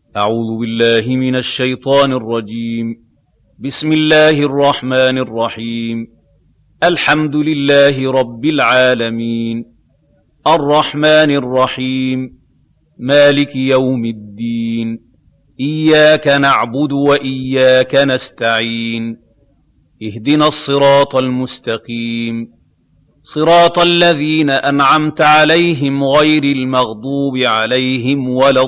أعوذ بالله من الشيطان الرجيم. بسم الله الرحمن الرحيم. الحمد لله رب العالمين، الرحمن الرحيم، مالك يوم الدين، إياك نعبد وإياك نستعين، اهدنا الصراط المستقيم، صراط الذين أنعمت عليهم غير المغضوب عليهم ولا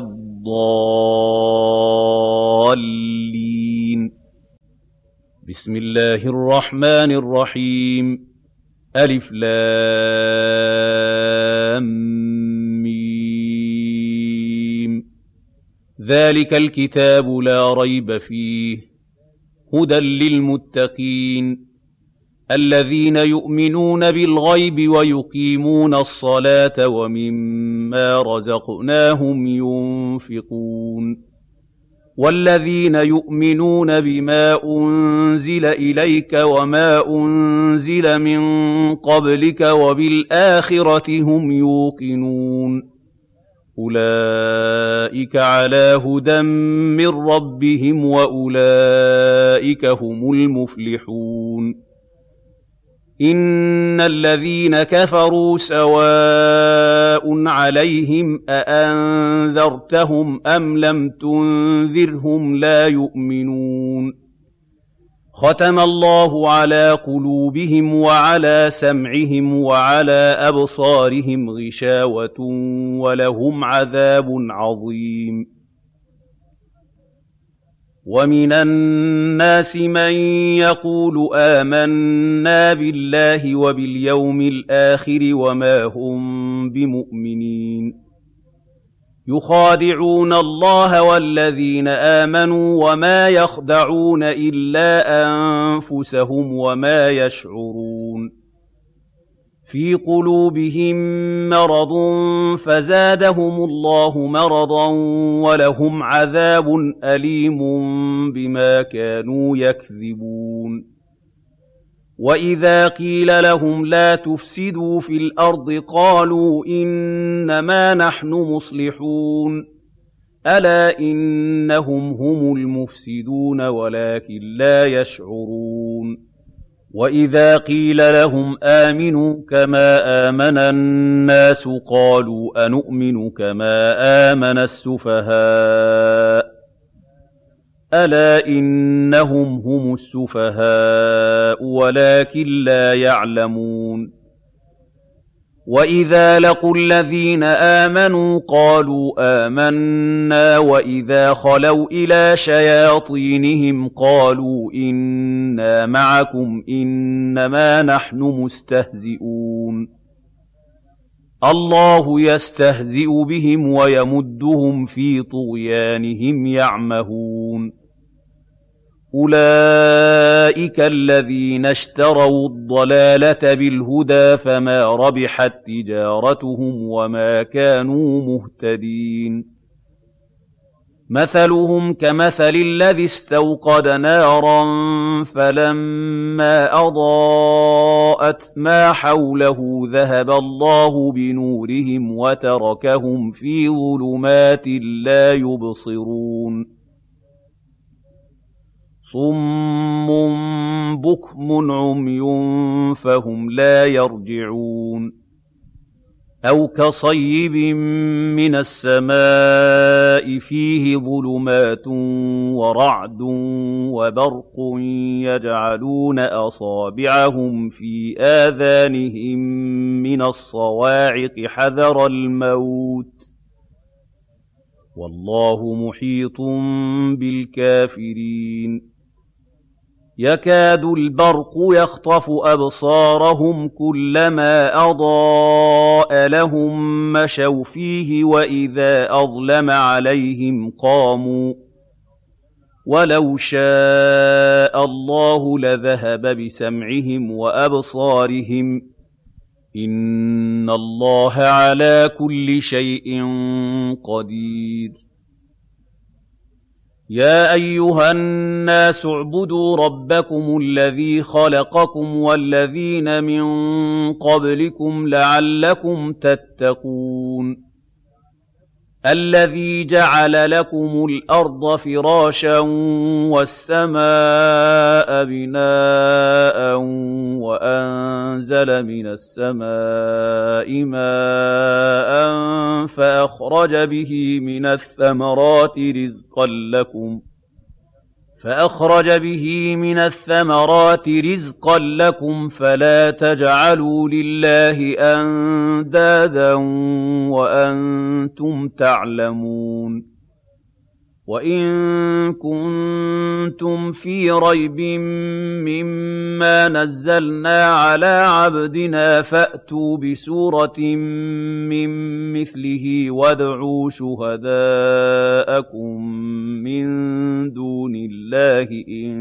الضالين. بسم الله الرحمن الرحيم. ألف لام ميم. ذلك الكتاب لا ريب فيه هدى للمتقين الذين يؤمنون بالغيب ويقيمون الصلاة ومما رزقناهم ينفقون والذين يؤمنون بما أنزل إليك وما أنزل من قبلك وبالآخرة هم يوقنون أولئك على هدى من ربهم وأولئك هم المفلحون إن الذين كفروا سواء عليهم أأنذرتهم أم لم تنذرهم لا يؤمنون ختم الله على قلوبهم وعلى سمعهم وعلى أبصارهم غشاوة ولهم عذاب عظيم ومن الناس من يقول آمنا بالله وباليوم الآخر وما هم بمؤمنين يخادعون الله والذين آمنوا وما يخدعون إلا أنفسهم وما يشعرون في قلوبهم مرض فزادهم الله مرضا ولهم عذاب أليم بما كانوا يكذبون وإذا قيل لهم لا تفسدوا في الأرض قالوا إنما نحن مصلحون ألا إنهم هم المفسدون ولكن لا يشعرون وإذا قيل لهم آمنوا كما آمن الناس قالوا أنؤمن كما آمن السفهاء ألا إنهم هم السفهاء ولكن لا يعلمون وإذا لقوا الذين آمنوا قالوا آمنا وإذا خلوا إلى شياطينهم قالوا إنا معكم إنما نحن مستهزئون الله يستهزئ بهم ويمدهم في طغيانهم يعمهون أولئك الذين اشتروا الضلالة بالهدى فما ربحت تجارتهم وما كانوا مهتدين مثلهم كمثل الذي استوقد نارا فلما أضاءت ما حوله ذهب الله بنورهم وتركهم في ظلمات لا يبصرون صم بكم عمي فهم لا يرجعون أو كصيب من السماء فيه ظلمات ورعد وبرق يجعلون أصابعهم في آذانهم من الصواعق حذر الموت والله محيط بالكافرين يكاد البرق يخطف أبصارهم كلما أضاء لهم مشوا فيه وإذا أظلم عليهم قاموا ولو شاء الله لذهب بسمعهم وأبصارهم إن الله على كل شيء قدير يا أيها الناس اعبدوا ربكم الذي خلقكم والذين من قبلكم لعلكم تتقون الذي جعل لكم الأرض فراشا والسماء بناء وأنزل من السماء ماء فأخرج به من الثمرات رزقا لكم فلا تجعلوا لله أندادا وأنتم تعلمون وإن كنتم في ريب مما نزلنا على عبدنا فأتوا بسورة من مثله وادعوا شهداءكم من دون الله إن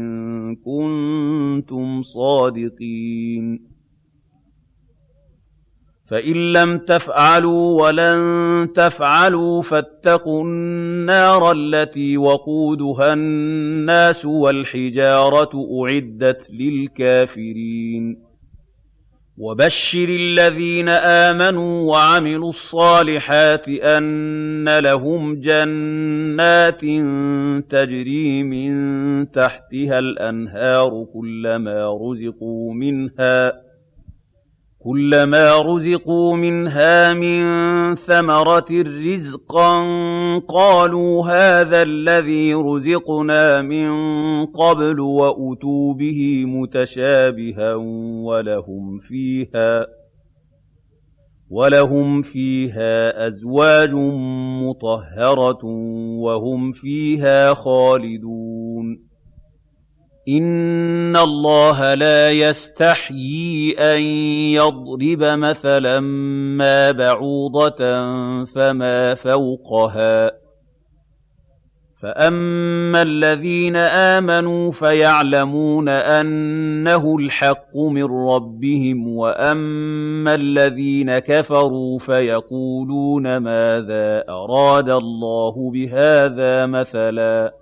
كنتم صادقين فإن لم تفعلوا ولن تفعلوا فاتقوا النار التي وقودها الناس والحجارة أعدت للكافرين وبشر الذين آمنوا وعملوا الصالحات أن لهم جنات تجري من تحتها الأنهار كلما رزقوا منها من ثمرة رزقا قالوا هذا الذي رزقنا من قبل وأتوا به متشابها ولهم فيها أزواج مطهرة وهم فيها خالدون إن الله لا يستحيي أن يضرب مثلا ما بعوضة فما فوقها فأما الذين آمنوا فيعلمون أنه الحق من ربهم وأما الذين كفروا فيقولون ماذا أراد الله بهذا مثلا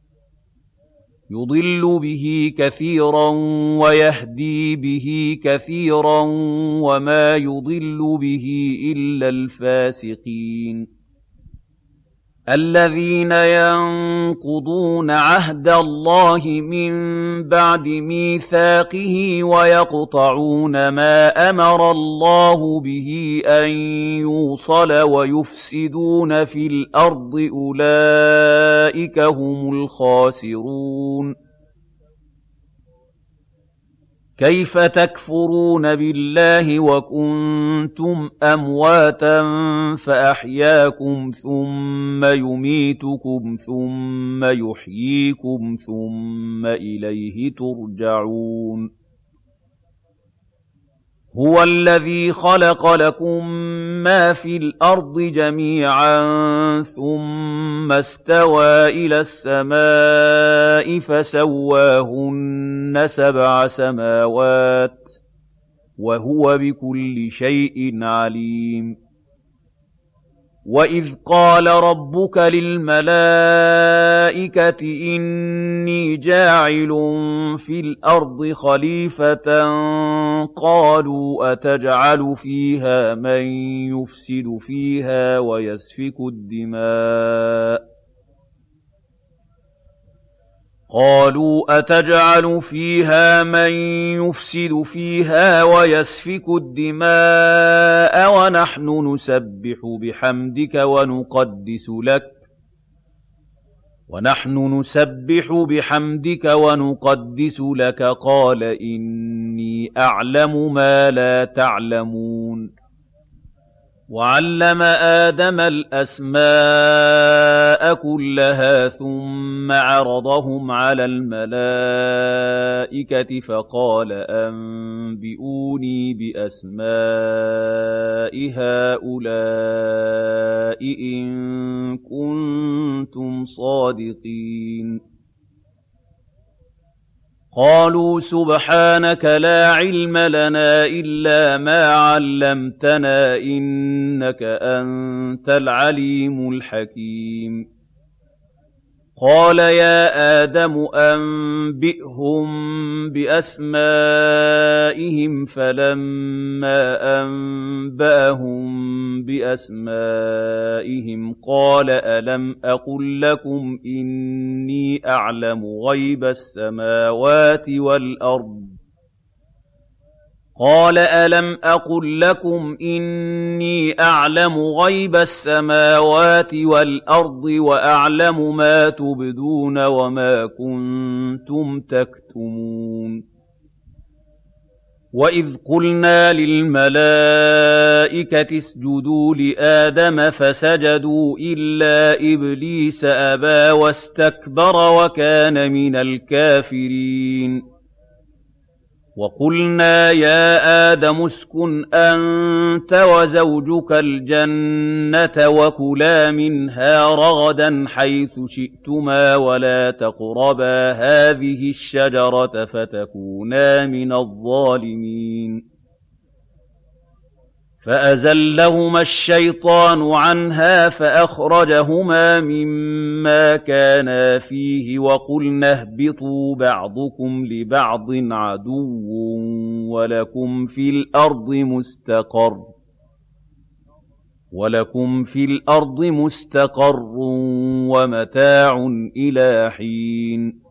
يضل به كثيرا ويهدي به كثيرا وما يضل به إلا الفاسقين الذين ينقضون عهد الله من بعد ميثاقه ويقطعون ما أمر الله به أن يوصل ويفسدون في الأرض أولئك هم الخاسرون كيف تكفرون بالله وكنتم أمواتا فأحياكم ثم يميتكم ثم يحييكم ثم إليه ترجعون هو الذي خلق لكم ما في الأرض جميعا ثم استوى إلى السماء فسواهن 7 سماوات وهو بكل شيء عليم وإذ قال ربك للملائكة إني جاعل في الأرض خليفة قالوا أتجعل فيها من يفسد فيها ويسفك الدماء ونحن نسبح بحمدك ونقدس لك قال إني أعلم ما لا تعلمون وعلم آدم الأسماء كلها ثم عرضهم على الملائكة فقال أنبئوني بأسماء هؤلاء إن كنتم صادقين قالوا سبحانك لا علم لنا إلا ما علمتنا إنك أنت العليم الحكيم قَالَ يَا آدَمُ أَنبِئْهُم بِأَسْمَائِهِمْ فَلَمَّا أَنبَأَهُم بِأَسْمَائِهِمْ قَالَ أَلَمْ أَقُل لَّكُمْ إِنِّي أَعْلَمُ غَيْبَ السَّمَاوَاتِ وَالْأَرْضِ قَالَ أَلَمْ أَقُل لَّكُمْ إِنِّي أَعْلَمُ غَيْبَ السَّمَاوَاتِ وَالْأَرْضِ وَأَعْلَمُ مَا تُبْدُونَ وَمَا كُنتُمْ تَكْتُمُونَ وَإِذْ قُلْنَا لِلْمَلَائِكَةِ اسْجُدُوا لِآدَمَ فَسَجَدُوا إِلَّا إِبْلِيسَ أَبَىٰ وَاسْتَكْبَرَ وَكَانَ مِنَ الْكَافِرِينَ وَقُلْنَا يَا آدَمُ اسْكُنْ أَنتَ وَزَوْجُكَ الْجَنَّةَ وَكُلَا مِنْهَا رَغَدًا حَيْثُ شِئْتُمَا وَلَا تَقْرَبَا هَٰذِهِ الشَّجَرَةَ فَتَكُونَا مِنَ الظَّالِمِينَ فَأَزَلَّهُمَا الشَّيْطَانُ عَنْهَا فَأَخْرَجَهُمَا مِمَّا كَانَا فِيهِ وَقُلْنَا اهْبِطُوا بَعْضُكُمْ لِبَعْضٍ عَدُوٌّ وَلَكُمْ فِي الْأَرْضِ مُسْتَقَرٌّ وَمَتَاعٌ إِلَىٰ حِينٍ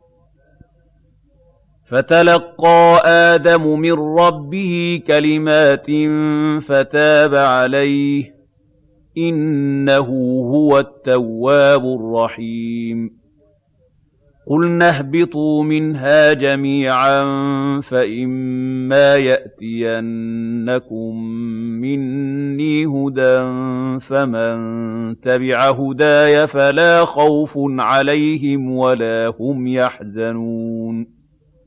فَتَلَقَّىٰ آدَمُ مِن رَّبِّهِ كَلِمَاتٍ فَتَابَ عَلَيْهِ ۚ إِنَّهُ هُوَ التَّوَّابُ الرَّحِيمُ قُلْنَا اهْبِطُوا مِنْهَا جَمِيعًا فَإِمَّا يَأْتِيَنَّكُم مِّنِّي هُدًى فَمَن تَبِعَ هُدَايَ فَلَا خَوْفٌ عَلَيْهِمْ وَلَا هُمْ يَحْزَنُونَ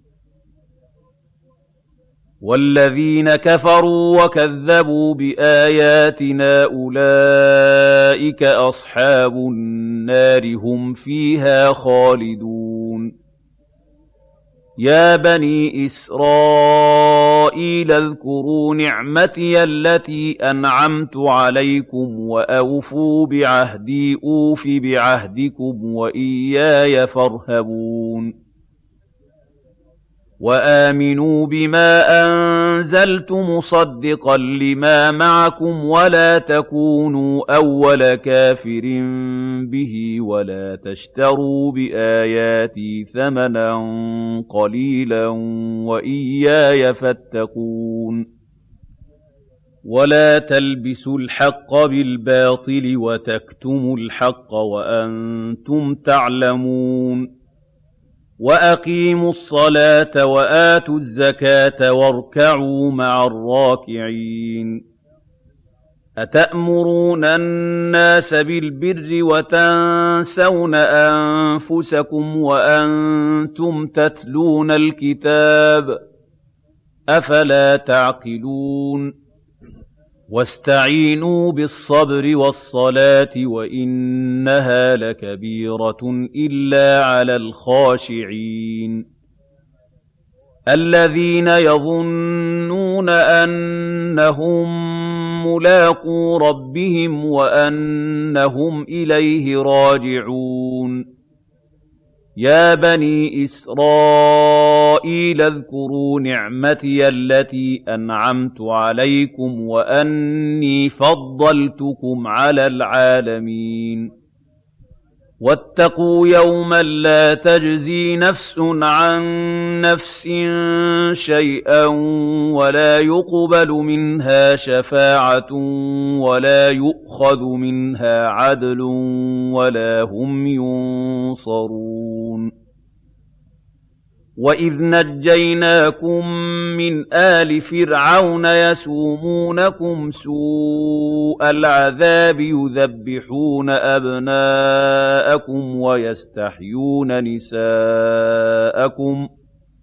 وَالَّذِينَ كَفَرُوا وَكَذَّبُوا بِآيَاتِنَا أُولَٰئِكَ أَصْحَابُ النَّارِ هُمْ فِيهَا خَالِدُونَ يَا بَنِي إِسْرَائِيلَ اذْكُرُوا نِعْمَتِيَ الَّتِي أَنْعَمْتُ عَلَيْكُمْ وَأَوْفُوا بِعَهْدِي أُوفِ بِعَهْدِكُمْ وَإِيَّايَ فَارْهَبُونِ وَآمِنُوا بِمَا أَنزَلْتُ مُصَدِّقًا لِّمَا مَعَكُمْ وَلَا تَكُونُوا أَوَّلَ كَافِرٍ بِهِ وَلَا تَشْتَرُوا بِآيَاتِي ثَمَنًا قَلِيلًا وَإِيَّايَ فَاتَّقُونِ وَلَا تَلْبِسُوا الْحَقَّ بِالْبَاطِلِ وَتَكْتُمُوا الْحَقَّ وَأَنتُمْ تَعْلَمُونَ وَأَقِيمُوا الصَّلَاةَ وَآتُوا الزَّكَاةَ وَارْكَعُوا مَعَ الرَّاكِعِينَ أَتَأْمُرُونَ النَّاسَ بِالْبِرِّ وَتَنسَوْنَ أَنفُسَكُمْ وَأَنتُمْ تَتْلُونَ الْكِتَابَ ۚ أَفَلَا تَعْقِلُونَ وَاسْتَعِينُوا بِالصَّبْرِ وَالصَّلَاةِ وَإِنَّهَا لَكَبِيرَةٌ إِلَّا عَلَى الْخَاشِعِينَ الَّذِينَ يَظُنُّونَ أَنَّهُم مُّلَاقُو رَبِّهِمْ وَأَنَّهُمْ إِلَيْهِ راجعون يَا بَنِي إِسْرَائِيلَ اذْكُرُوا نِعْمَتِيَ الَّتِي أَنْعَمْتُ عَلَيْكُمْ وَأَنِّي فَضَّلْتُكُمْ عَلَى الْعَالَمِينَ وَاتَّقُوا يَوْمًا لَّا تَجْزِي نَفْسٌ عَن نَّفْسٍ شَيْئًا وَلَا يُقْبَلُ مِنْهَا شَفَاعَةٌ وَلَا يُؤْخَذُ مِنْهَا عَدْلٌ وَلَا هُمْ يُنصَرُونَ وَإِذْ نَجَّيْنَاكُم مِّنْ آلِ فِرْعَوْنَ يَسُومُونَكُمْ سُوءَ الْعَذَابِ يُذَبِّحُونَ أَبْنَاءَكُمْ وَيَسْتَحْيُونَ نِسَاءَكُمْ ۚ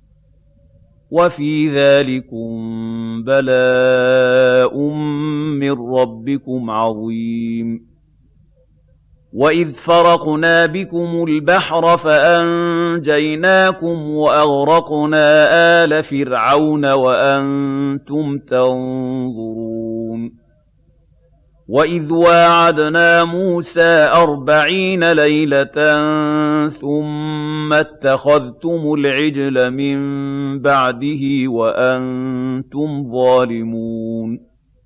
وَفِي ذَٰلِكُم بَلَاءٌ مِّن رَّبِّكُمْ عَظِيمٌ وَإِذْ فَرَقْنَا بِكُمُ الْبَحْرَ فَأَنجَيْنَاكُمْ وَأَغْرَقْنَا آلَ فِرْعَوْنَ وَأَنتُمْ تَنظُرُونَ وَإِذْ وَاعَدْنَا مُوسَىٰ 40 لَيْلَةً ثُمَّ اتَّخَذْتُمُ الْعِجْلَ مِن بَعْدِهِ وَأَنتُمْ ظَالِمُونَ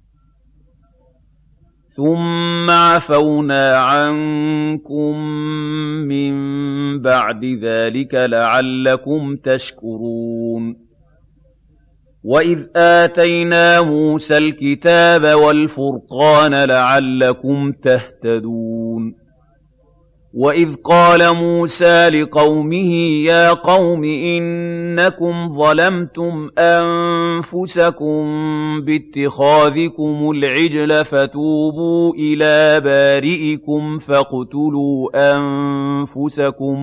ثُمَّ عَفَوْنَا عَنكُم مِّن بَعْدِ ذَٰلِكَ لَعَلَّكُمْ تَشْكُرُونَ وَإِذْ آتَيْنَا مُوسَى الْكِتَابَ وَالْفُرْقَانَ لَعَلَّكُمْ تَهْتَدُونَ وَإِذْ قَالَ مُوسَىٰ لِقَوْمِهِ يَا قَوْمِ إِنَّكُمْ ظَلَمْتُمْ أَنفُسَكُم بِاتِّخَاذِكُمُ الْعِجْلَ فَتُوبُوا إِلَىٰ بَارِئِكُمْ فَاقْتُلُوا أَنفُسَكُمْ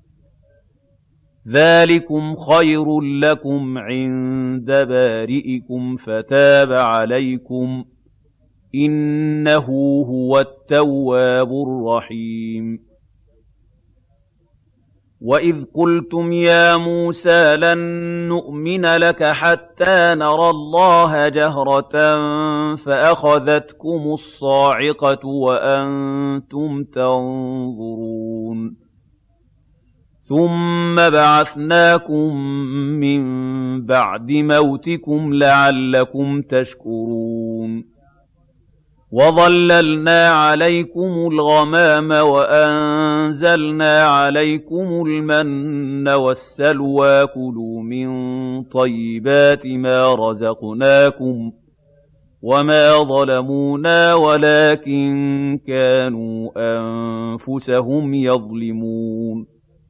ذَٰلِكُمْ خَيْرٌ لَّكُمْ عِندَ بَارِئِكُمْ فَتَابَ عَلَيْكُمْ ۚ إِنَّهُ هُوَ التَّوَّابُ الرَّحِيمُ وَإِذْ قُلْتُمْ يَا مُوسَىٰ لَن نُّؤْمِنَ لَكَ حَتَّىٰ نَرَى اللَّهَ جَهْرَةً فَأَخَذَتْكُمُ الصَّاعِقَةُ وَأَنتُمْ تَنظُرُونَ ثُمَّ بَعَثْنَاكُم مِّن بَعْدِ مَوْتِكُمْ لَعَلَّكُمْ تَشْكُرُونَ وَظَلَّلْنَا عَلَيْكُمُ الْغَمَامَ وَأَنزَلْنَا عَلَيْكُمُ الْمَنَّ وَالسَّلْوَىٰ كُلُوا مِن طَيِّبَاتِ مَا رَزَقْنَاكُمْ ۚ وَمَا ظَلَمُونَا وَلَٰكِن كَانُوا أَنفُسَهُمْ يَظْلِمُونَ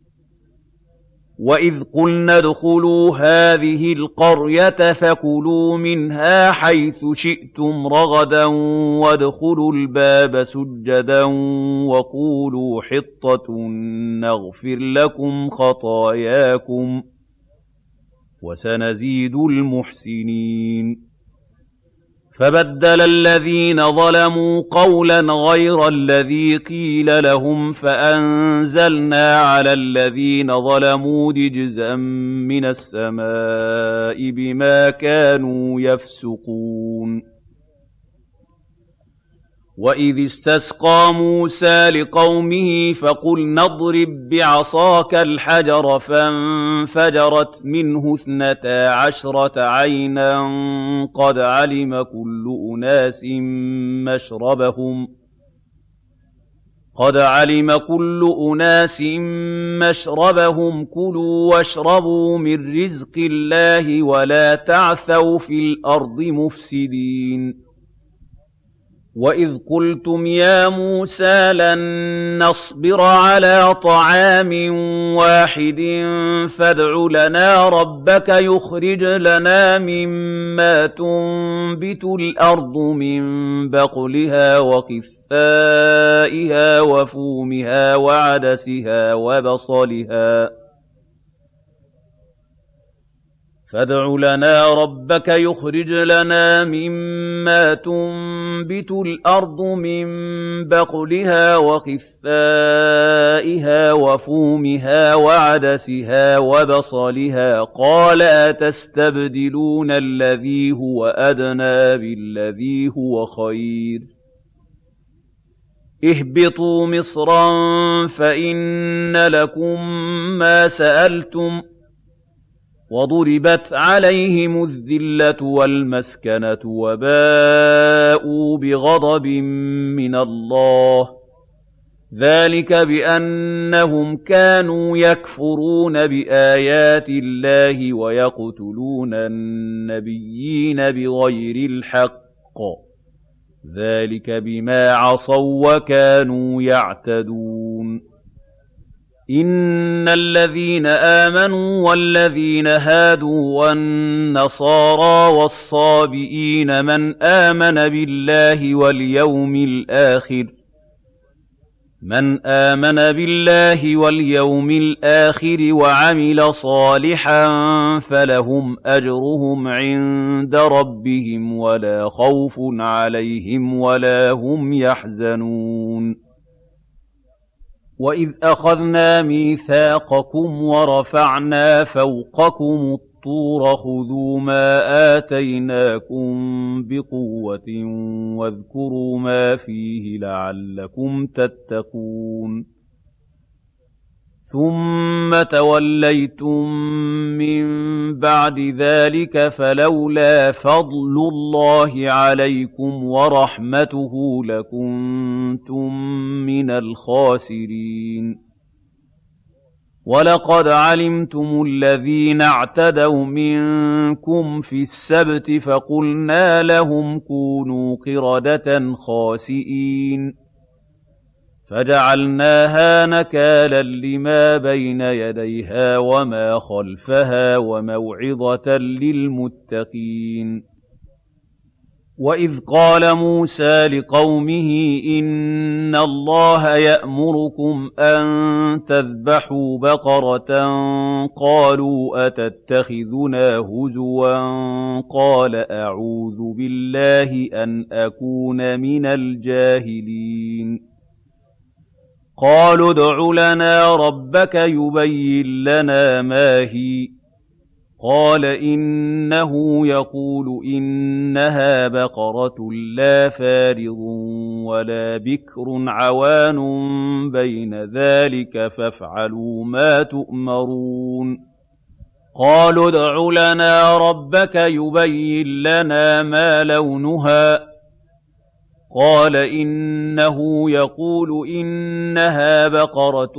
وَإِذْ قُلْنَا ادْخُلُوا هَٰذِهِ الْقَرْيَةَ فَكُلُوا مِنْهَا حَيْثُ شِئْتُمْ رَغَدًا وَادْخُلُوا الْبَابَ سُجَّدًا وَقُولُوا حِطَّةٌ نَّغْفِرْ لَكُمْ خَطَايَاكُمْ ۚ وَسَنَزِيدُ الْمُحْسِنِينَ فَبَدَّلَ الَّذِينَ ظَلَمُوا قَوْلًا غَيْرَ الَّذِي قِيلَ لَهُمْ فَأَنزَلْنَا عَلَى الَّذِينَ ظَلَمُوا رِجْزًا مِّنَ السَّمَاءِ بِمَا كَانُوا يَفْسُقُونَ وَإِذِ اسْتَسْقَىٰ مُوسَىٰ لِقَوْمِهِ فَقُلْنَا اضْرِب بِّعَصَاكَ الْحَجَرَ فَانفَجَرَتْ مِنْهُ 12 عَيْنًا قَدْ عَلِمَ كُلُّ أُنَاسٍ مَّشْرَبَهُمْ ۖ كُلُوا وَاشْرَبُوا مِن رِّزْقِ اللَّهِ وَلَا تَعْثَوْا فِي الْأَرْضِ مُفْسِدِينَ وَإِذْ قُلْتُمْ يَا مُوسَىٰ لَن نَّصْبِرَ عَلَىٰ طَعَامٍ وَاحِدٍ فَادْعُ لَنَا رَبَّكَ يُخْرِجْ لَنَا مِمَّا تُنبِتُ الْأَرْضُ مِن بَقْلِهَا وَقِثَّائِهَا وَفُومِهَا وَعَدَسِهَا وَبَصَلِهَا فَادْعُ لَنَا رَبَّكَ يُخْرِجْ لَنَا مِمَّا تُنبِتُ الْأَرْضُ مِن بَقْلِهَا وَقِثَّائِهَا وَفُومِهَا وَعَدَسِهَا وَبَصَلِهَا قَالَ أَتَسْتَبْدِلُونَ الَّذِي هُوَ أَدْنَىٰ بِالَّذِي هُوَ خَيْرٌ ۚ اهْبِطُوا مِصْرًا فَإِنَّ لَكُم مَّا سَأَلْتُمْ ۗ وَضُرِبَتْ عَلَيْهِمُ الذِّلَّةُ وَالْمَسْكَنَةُ وَبَاءُوا بِغَضَبٍ مِّنَ اللَّهِ ۗ ذَٰلِكَ بِأَنَّهُمْ كَانُوا يَكْفُرُونَ بِآيَاتِ اللَّهِ وَيَقْتُلُونَ النَّبِيِّينَ بِغَيْرِ الْحَقِّ ۗ ذَٰلِكَ بِمَا عَصَوا وَّكَانُوا يَعْتَدُونَ إِنَّ الَّذِينَ آمَنُوا وَالَّذِينَ هَادُوا وَالنَّصَارَىٰ وَالصَّابِئِينَ مَنْ آمَنَ بِاللَّهِ وَالْيَوْمِ الْآخِرِ وَعَمِلَ صَالِحًا فَلَهُمْ أَجْرُهُمْ عِندَ رَبِّهِمْ وَلَا خَوْفٌ عَلَيْهِمْ وَلَا هُمْ يَحْزَنُونَ وَإِذْ أَخَذْنَا مِيثَاقَكُمْ وَرَفَعْنَا فَوْقَكُمُ الطُّورَ خُذُوا مَا آتَيْنَاكُم بِقُوَّةٍ وَاذْكُرُوا مَا فِيهِ لَعَلَّكُمْ تَتَّقُونَ ثُمَّ تَوَلَّيْتُم مِّن بَعْدِ ذَٰلِكَ فَلَوْلَا فَضْلُ اللَّهِ عَلَيْكُمْ وَرَحْمَتُهُ لَكُنتُم مِّنَ الْخَاسِرِينَ وَلَقَدْ عَلِمْتُمُ الَّذِينَ اعْتَدَوْا مِنكُمْ فِي السَّبْتِ فَقُلْنَا لَهُمْ كُونُوا قِرَدَةً خَاسِئِينَ فَجَعَلْنَاهَا نَكَالًا لِّمَا بَيْنَ يَدَيْهَا وَمَا خَلْفَهَا وَمَوْعِظَةً لِّلْمُتَّقِينَ وَإِذْ قَالَ مُوسَىٰ لِقَوْمِهِ إِنَّ اللَّهَ يَأْمُرُكُمْ أَن تَذْبَحُوا بَقَرَةً قَالُوا أَتَتَّخِذُنَا هُزُوًا قَالَ أَعُوذُ بِاللَّهِ أَنْ أَكُونَ مِنَ الْجَاهِلِينَ قَالُوا ادْعُ لَنَا رَبَّكَ يُبَيِّن لَّنَا مَا هِيَ قَالَ إِنَّهُ يَقُولُ إِنَّهَا بَقَرَةٌ لَّا فَارِضٌ وَلَا بِكْرٌ عَوَانٌ بَيْنَ ذَٰلِكَ فَافْعَلُوا مَا تُؤْمَرُونَ قَالُوا ادْعُ لَنَا رَبَّكَ يُبَيِّن لَّنَا مَا لَوْنُهَا قَالَ إِنَّهُ يَقُولُ إِنَّهَا بَقَرَةٌ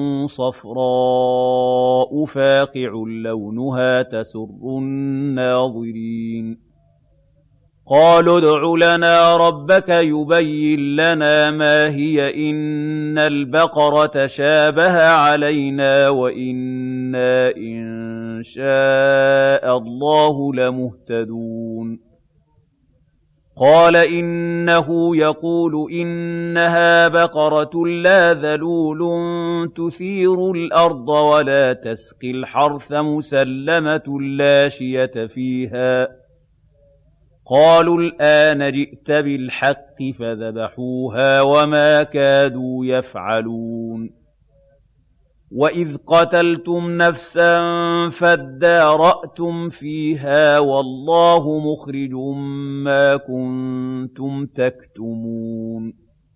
صَفْرَاءُ فَاقِعٌ لَّوْنُهَا تَسُرُّ النَّاظِرِينَ قَالُوا ادْعُ لَنَا رَبَّكَ يُبَيِّن لَّنَا مَا هِيَ إِنَّ الْبَقَرَ تَشَابَهَ عَلَيْنَا وَإِنَّا إِن شَاءَ اللَّهُ لَمُهْتَدُونَ قَالَ إِنَّهُ يَقُولُ إِنَّهَا بَقَرَةٌ لَّا ذَلُولٌ تُثِيرُ الْأَرْضَ وَلَا تَسْقِي الْحَرْثَ مُسَلَّمَةٌ لَّا شِيَةَ فِيهَا قَالُوا الْآنَ جِئْتَ بِالْحَقِّ فَذَبَحُوهَا وَمَا كَادُوا يَفْعَلُونَ وَإِذْ قَتَلْتُمْ نَفْسًا فَادَّارَأْتُمْ فِيهَا وَاللَّهُ مُخْرِجٌ مَّا كُنتُمْ تَكْتُمُونَ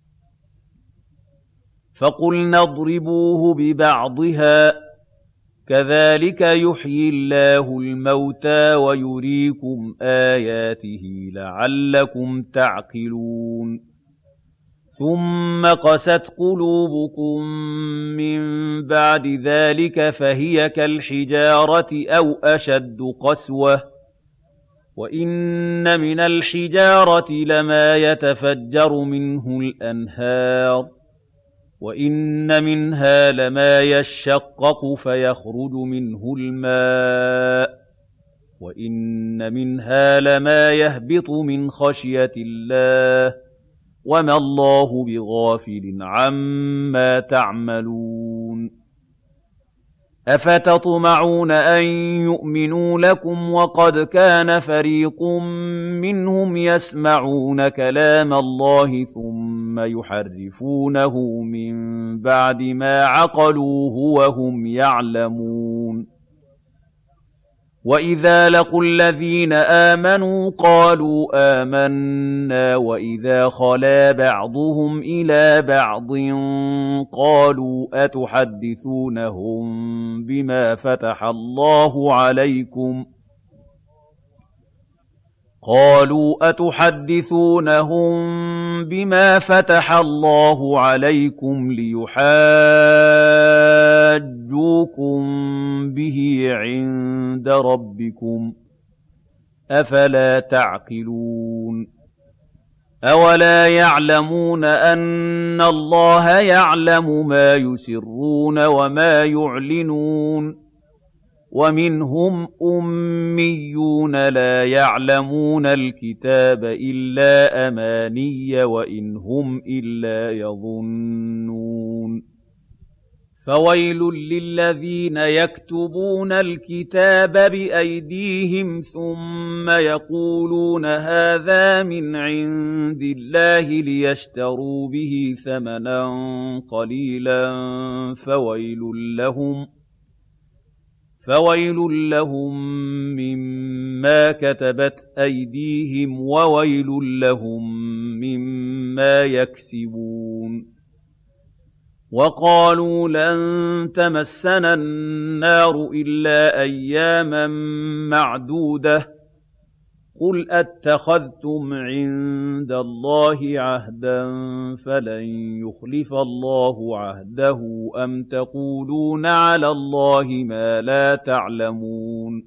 فَقُلْنَا اضْرِبُوهُ بِبَعْضِهَا كَذَٰلِكَ يُحْيِي اللَّهُ الْمَوْتَىٰ وَيُرِيكُمْ آيَاتِهِ لَعَلَّكُمْ تَعْقِلُونَ ثُمَّ قَسَتْ قُلُوبُكُم مِّن بَعْدِ ذَٰلِكَ فَهِيَ كَالْحِجَارَةِ أَوْ أَشَدُّ قَسْوَةً ۚ وَإِنَّ مِنَ الْحِجَارَةِ لَمَا يَتَفَجَّرُ مِنْهُ الْأَنْهَارُ وَإِنَّ مِنْهَا لَمَا يَشَّقَّقُ فَيَخْرُجُ مِنْهُ الْمَاءُ وَإِنَّ مِنْهَا لَمَا يَهْبِطُ مِنْ خَشْيَةِ اللَّهِ وَمَا اللَّهُ بِغَافِلٍ عَمَّا تَعْمَلُونَ أَفَتَطْمَعُونَ أَن يُؤْمِنُوا لَكُمْ وَقَدْ كَانَ فَرِيقٌ مِّنْهُمْ يَسْمَعُونَ كَلَامَ اللَّهِ ثُمَّ يُحَرِّفُونَهُ مِن بَعْدِ مَا عَقَلُوهُ وَهُمْ يَعْلَمُونَ وَإِذَا لَقُوا الَّذِينَ آمَنُوا قَالُوا آمَنَّا وَإِذَا خَلَا بَعْضُهُمْ إِلَىٰ بَعْضٍ قَالُوا أَتُحَدِّثُونَهُم بِمَا فَتَحَ اللَّهُ عَلَيْكُمْ لِيُحَاجُّوكُم بِهِ عِندَ رَبِّكُمْ ۚ أَفَلَا تَعْقِلُونَ أَوَلَا يَعْلَمُونَ أَنَّ اللَّهَ يَعْلَمُ مَا يُسِرُّونَ وَمَا يُعْلِنُونَ وَمِنْهُمْ أُمِّيُّونَ لَا يَعْلَمُونَ الْكِتَابَ إِلَّا أَمَانِيَّ وَإِنْ هُمْ إِلَّا يَظُنُّونَ فَوَيْلٌ لِّلَّذِينَ يَكْتُبُونَ الْكِتَابَ بِأَيْدِيهِمْ ثُمَّ يَقُولُونَ هَٰذَا مِنْ عِندِ اللَّهِ لِيَشْتَرُوا بِهِ ثَمَنًا قَلِيلًا فَوَيْلٌ لَّهُمْ فويل لهم مما كتبت أيديهم وويل لهم مما يكسبون وقالوا لن تمسنا النار إلا أياما معدودة قل أتخذتم عند الله عهدا فلن يخلف الله عهده أم تقولون على الله ما لا تعلمون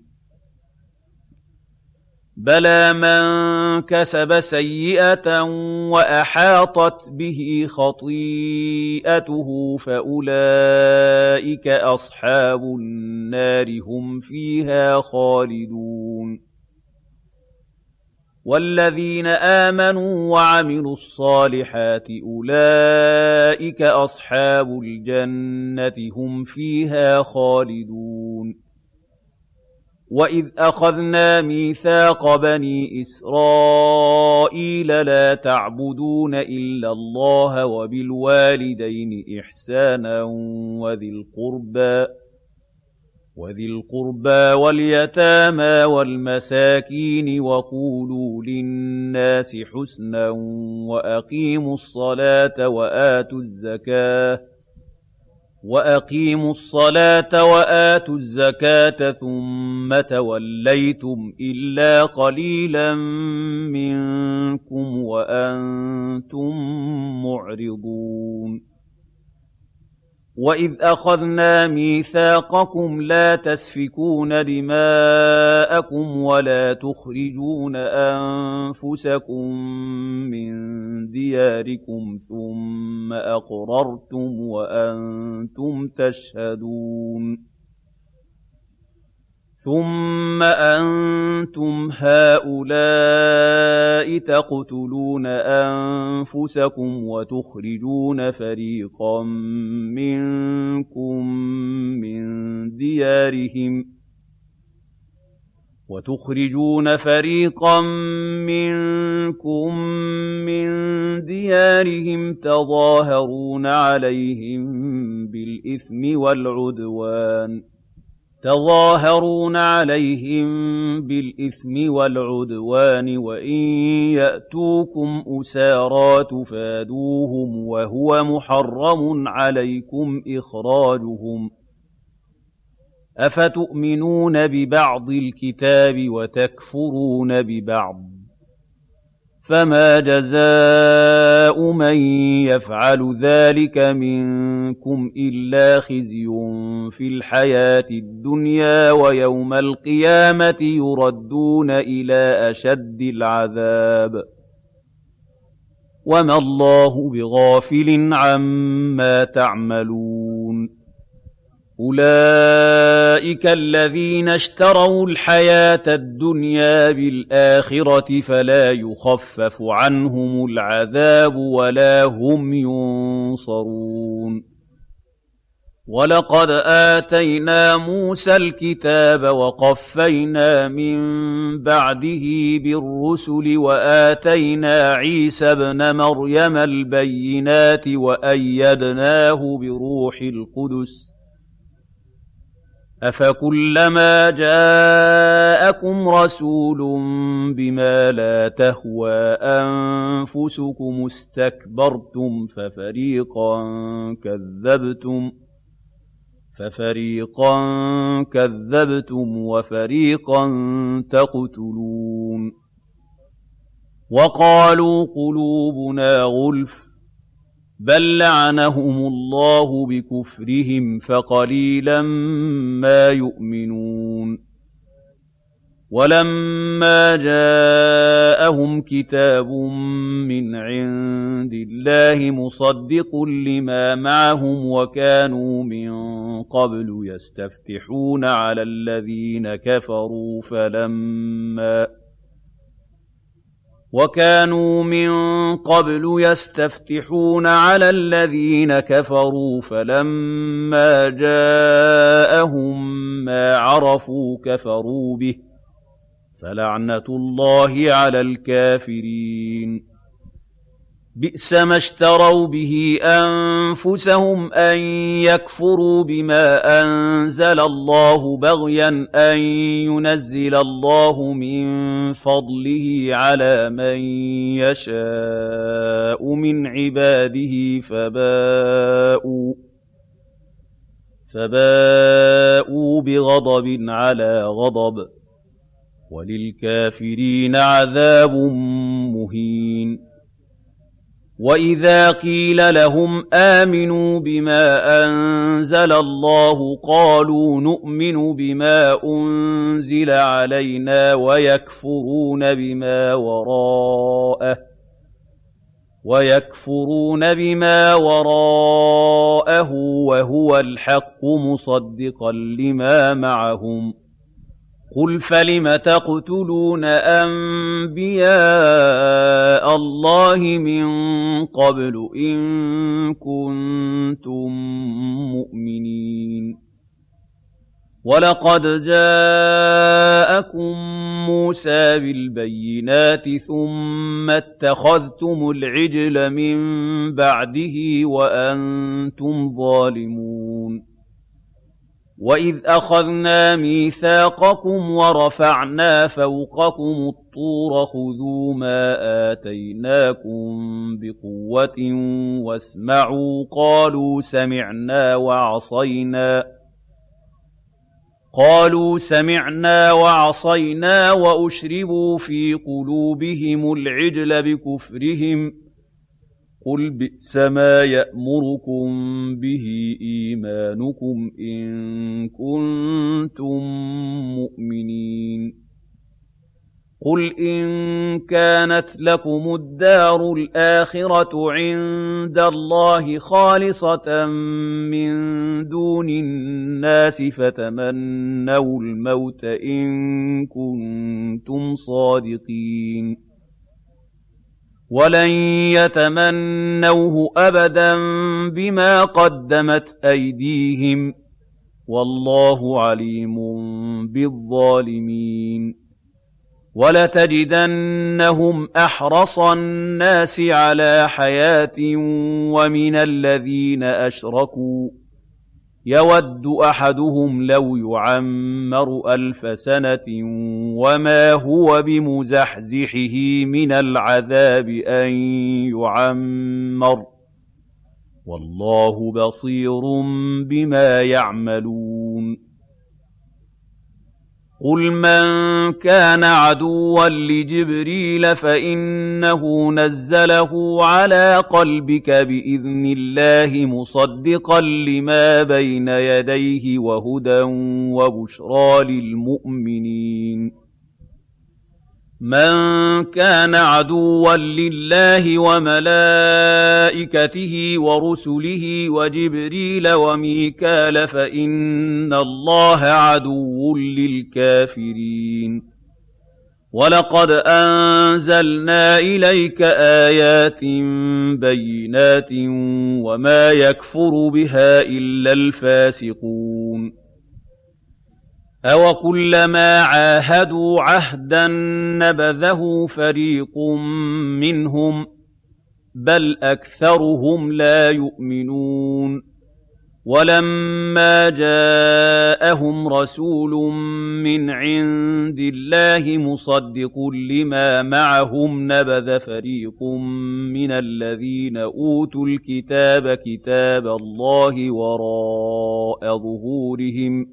بلى من كسب سيئة وأحاطت به خطيئته فأولئك أصحاب النار هم فيها خالدون والذين آمنوا وعملوا الصالحات أولئك أصحاب الجنة هم فيها خالدون وإذ أخذنا ميثاق بني إسرائيل لا تعبدون إلا الله وبالوالدين إحسانا وذي القربى واليتامى والمساكين وقولوا للناس حسنا وأقيموا الصلاة وآتوا الزكاة ثم توليتم إلا قليلا منكم وأنتم معرضون وإذ أخذنا ميثاقكم لا تسفكون دماءكم ولا تخرجون أنفسكم من دياركم ثم أقررتم وأنتم تشهدون ثم أنتم هؤلاء تقتلون أنفسكم وتخرجون فريقا منكم من ديارهم تظاهرون عليهم بالإثم والعدوان وإن يأتوكم أسارى تفادوهم وهو محرم عليكم إخراجهم أفتؤمنون ببعض الكتاب وتكفرون ببعض فما جزاء من يفعل ذلك منكم إلا خزي في الحياة الدنيا ويوم القيامة يردون إلى أشد العذاب وما الله بغافل عما تعملون أولئك الذين اشتروا الحياة الدنيا بالآخرة فلا يخفف عنهم العذاب ولا هم ينصرون ولقد آتينا موسى الكتاب وقفينا من بعده بالرسل وآتينا عيسى ابن مريم البينات وأيدناه بروح القدس أفكلما جاءكم رسول بما لا تهوى أنفسكم استكبرتم ففريقا كذبتم وفريقا تقتلون وقالوا قلوبنا غلف بل لعنهم الله بكفرهم فقليلا ما يؤمنون ولما جاءهم كتاب من عند الله مصدق لما معهم وكانوا من قبل يستفتحون على الذين كفروا فلما جاءهم ما عرفوا كفروا به فلعنة الله على الكافرين بئس ما اشتروا به أنفسهم أن يكفروا بما أنزل الله بغيا أن ينزل الله من فضله على من يشاء من عباده فباءوا بغضب على غضب وللكافرين عذاب مهين وإذا قيل لهم آمنوا بما أنزل الله قالوا نؤمن بما أنزل علينا ويكفرون بما وراءه وهو الحق مصدقا لما معهم قل فلم تقتلون أنبياء الله من قبل إن كنتم مؤمنين ولقد جاءكم موسى بالبينات ثم اتخذتم العجل من بعده وأنتم ظالمون وإذ أخذنا ميثاقكم ورفعنا فوقكم الطور خذوا ما آتيناكم بقوة واسمعوا قالوا سمعنا وعصينا وأشربوا في قلوبهم العجل بكفرهم قل بئس ما يأمركم به إيمانكم إن كنتم مؤمنين قل إن كانت لكم الدار الآخرة عند الله خالصة من دون الناس فتمنوا الموت إن كنتم صادقين ولن يتمنوه أبدا بما قدمت أيديهم والله عليم بالظالمين ولتجدنهم أحرص الناس على حياة ومن الذين أشركوا يود أحدهم لو يعمر 1000 سنة وما هو بمزحزحه من العذاب أن يعمر والله بصير بما يعملون قل من كان عدوا لجبريل فإنه نزله على قلبك بإذن الله مصدقا لما بين يديه وهدى وبشرى للمؤمنين من كان عدوا لله وملائكته ورسله وجبريل وميكال فإن الله عدو للكافرين ولقد أنزلنا إليك آيات بينات وما يكفر بها إلا الفاسقون أَوَكُلَّمَا عَاهَدُوا عَهْدًا نَّبَذَهُ فَرِيقٌ مِّنْهُم بَلْ أَكْثَرُهُمْ لَا يُؤْمِنُونَ وَلَمَّا جَاءَهُمْ رَسُولٌ مِّنْ عِندِ اللَّهِ مُصَدِّقٌ لِّمَا مَعَهُمْ نَبَذَ فَرِيقٌ مِّنَ الَّذِينَ أُوتُوا الْكِتَابَ كِتَابَ اللَّهِ وَرَاءَ ظُهُورِهِمْ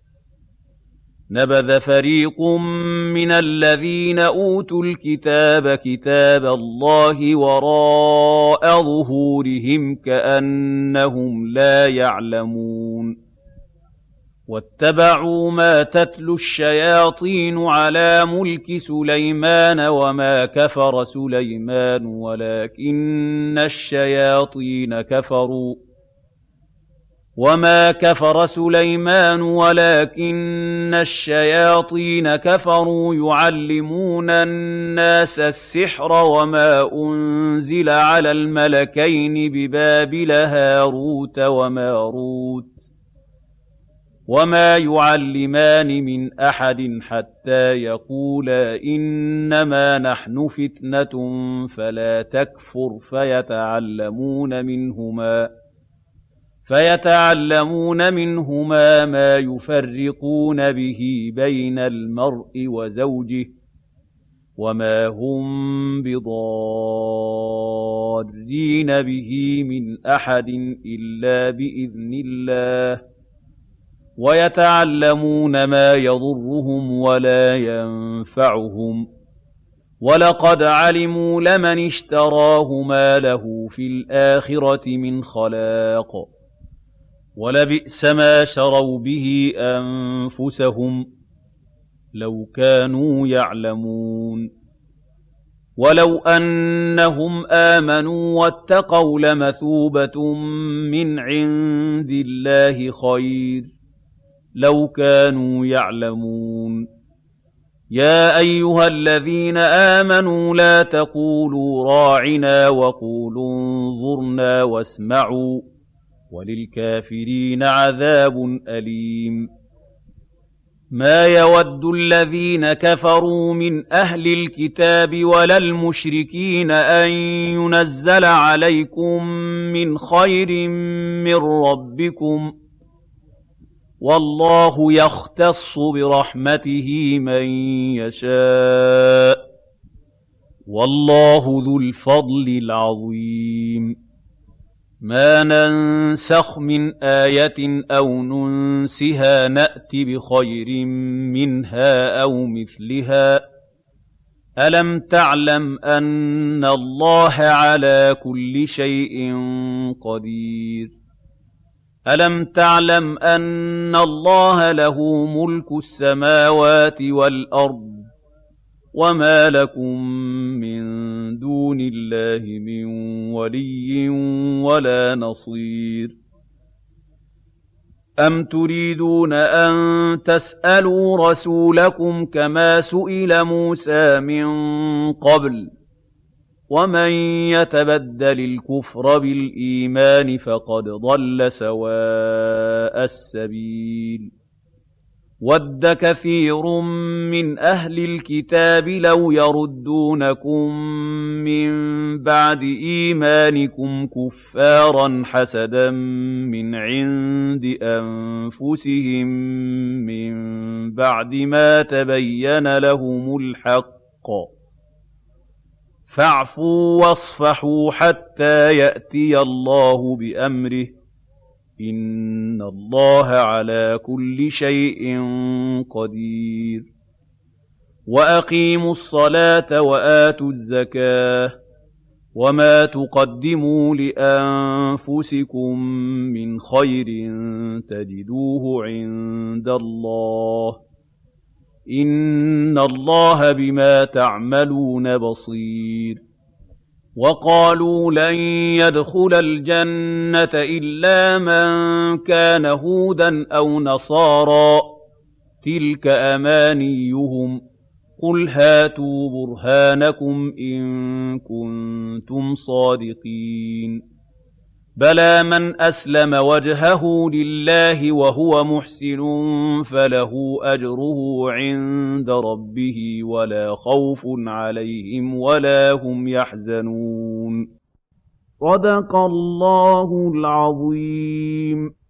نبذ فريق من الذين أوتوا الكتاب كتاب الله وراء ظهورهم كأنهم لا يعلمون واتبعوا ما تتلو الشياطين على ملك سليمان وما كفر سليمان ولكن الشياطين كفروا يعلمون الناس السحر وما أنزل على الملكين ببابل هاروت وماروت وما يعلمان من أحد حتى يقولا إنما نحن فتنة فلا تكفر فيتعلمون منهما ما يفرقون به بين المرء وزوجه وما هم بضارين به من أحد إلا بإذن الله ويتعلمون ما يضرهم ولا ينفعهم ولقد علموا لمن اشتراه ما له في الآخرة من خلاق ولبئس ما شروا به أنفسهم لو كانوا يعلمون ولو أنهم آمنوا واتقوا لمثوبة من عند الله خير لو كانوا يعلمون يا أيها الذين آمنوا لا تقولوا راعنا وقولوا انظرنا واسمعوا وللكافرين عذاب أليم ما يود الذين كفروا من أهل الكتاب ولا المشركين أن ينزل عليكم من خير من ربكم والله يختص برحمته من يشاء والله ذو الفضل العظيم ما ننسخ من آية أو ننسها نأت بخير منها أو مثلها ألم تعلم أن الله على كل شيء قدير ألم تعلم أن الله له ملك السماوات والأرض وما لكم من دون الله من ولي ولا نصير أم تريدون أن تسألوا رسولكم كما سئل موسى من قبل ومن يتبدل الكفر بالإيمان فقد ضل سواء السبيل وَدَّ كَثِيرٌ مِّنْ أَهْلِ الْكِتَابِ لَوْ يَرُدُّونَكُم مِّن بَعْدِ إِيمَانِكُمْ كُفَّارًا حَسَدًا مِّنْ عِندِ أَنفُسِهِم مِّن بَعْدِ مَا تَبَيَّنَ لَهُمُ الْحَقُّ فَاعْفُوا وَاصْفَحُوا حَتَّىٰ يَأْتِيَ اللَّهُ بِأَمْرِهِ إِنَّ اللَّهَ عَلَىٰ كُلِّ شَيْءٍ قَدِيرٌ وَأَقِيمُوا الصَّلَاةَ وَآتُوا الزَّكَاةَ وَمَا تُقَدِّمُوا لِأَنفُسِكُم مِّنْ خَيْرٍ تَجِدُوهُ عِندَ اللَّهِ إِنَّ اللَّهَ بِمَا تَعْمَلُونَ بَصِيرٌ وَقَالُوا لَن يَدْخُلَ الْجَنَّةَ إِلَّا مَن كَانَ هُودًا أَوْ نَصَارَىٰ ۗ تِلْكَ أَمَانِيُّهُمْ ۗ قُلْ هَاتُوا بُرْهَانَكُمْ إِن كُنتُمْ صَادِقِينَ بَلَىٰ مَنْ أَسْلَمَ وَجْهَهُ لِلَّهِ وَهُوَ مُحْسِنٌ فَلَهُ أَجْرُهُ عِندَ رَبِّهِ وَلَا خَوْفٌ عَلَيْهِمْ وَلَا هُمْ يَحْزَنُونَ صدق الله العظيم.